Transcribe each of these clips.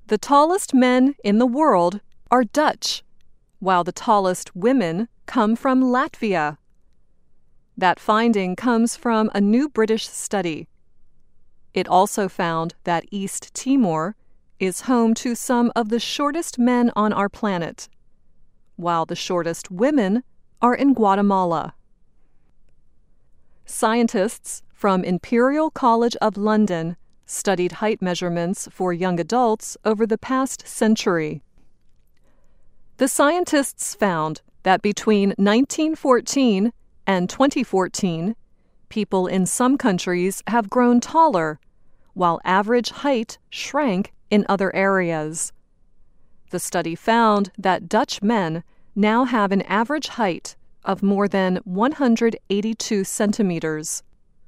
The tallest men in the world are Dutch, while the tallest women come from Latvia. That finding comes from a new British study. It also found that East Timor is home to some of the shortest men on our planet, while the shortest women are in Guatemala. Scientists from Imperial College of London studied height measurements for young adults over the past century. The scientists found that between 1914 and 2014, people in some countries have grown taller, while average height shrank in other areas. The study found that Dutch men now have an average height of more than 182 centimeters.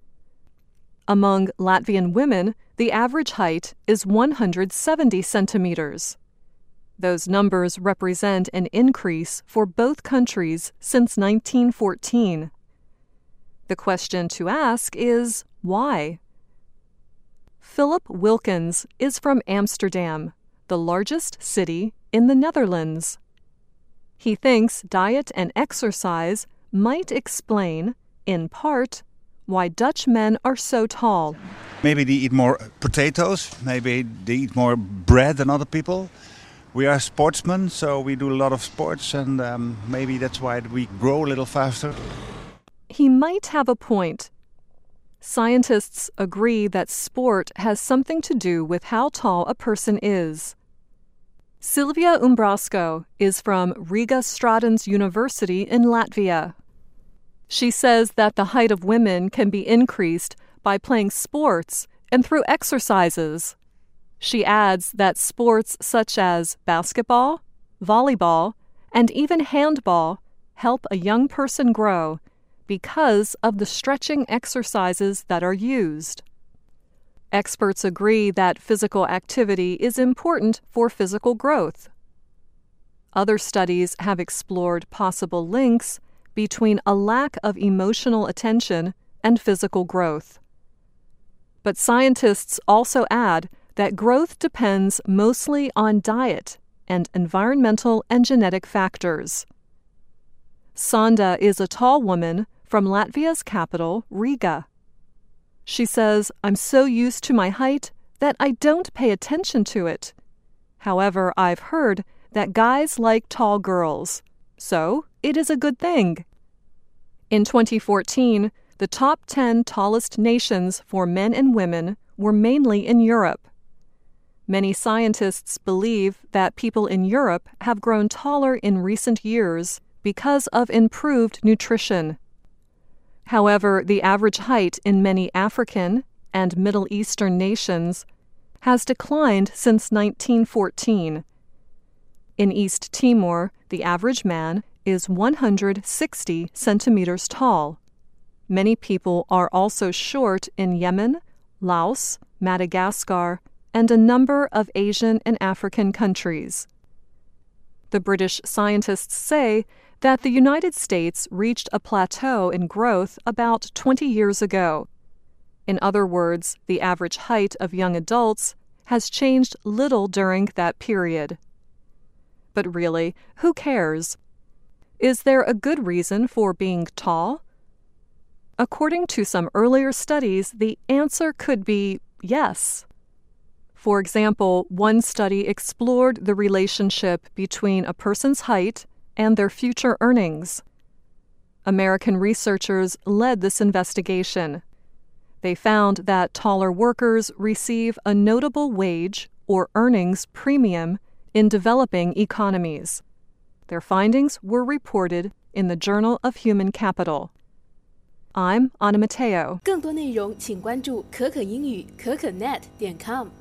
Among Latvian women, the average height is 170 centimeters. Those numbers represent an increase for both countries since 1914. The question to ask is, why? Philip Wilkins is from Amsterdam, the largest city in the Netherlands. He thinks diet and exercise might explain, in part, why Dutch men are so tall. Maybe they eat more potatoes, maybe they eat more bread than other people. We are sportsmen, so we do a lot of sports, and maybe that's why we grow a little faster. He might have a point. Scientists agree that sport has something to do with how tall a person is. Silvia Umbrasco is from Riga Stratons University in Latvia. She says that the height of women can be increased by playing sports and through exercises. She adds that sports such as basketball, volleyball, and even handball help a young person grow because of the stretching exercises that are used. Experts agree that physical activity is important for physical growth. Other studies have explored possible links between a lack of emotional attention and physical growth. But scientists also add that growth depends mostly on diet and environmental and genetic factors. Sonda is a tall woman from Latvia's capital, Riga. She says, "I'm so used to my height that I don't pay attention to it. However, I've heard that guys like tall girls, so it is a good thing." In 2014, the top 10 tallest nations for men and women were mainly in Europe. Many scientists believe that people in Europe have grown taller in recent years because of improved nutrition. However, the average height in many African and Middle Eastern nations has declined since 1914. In East Timor, the average man is 160 centimeters tall. Many people are also short in Yemen, Laos, Madagascar, and a number of Asian and African countries. The British scientists say that the United States reached a plateau in growth about 20 years ago. In other words, the average height of young adults has changed little during that period. But really, who cares? Is there a good reason for being tall? According to some earlier studies, the answer could be yes. For example, one study explored the relationship between a person's height and their future earnings. American researchers led this investigation. They found that taller workers receive a notable wage or earnings premium in developing economies. Their findings were reported in the Journal of Human Capital. I'm Anna Mateo. 更多内容请关注可可英语可可net.com。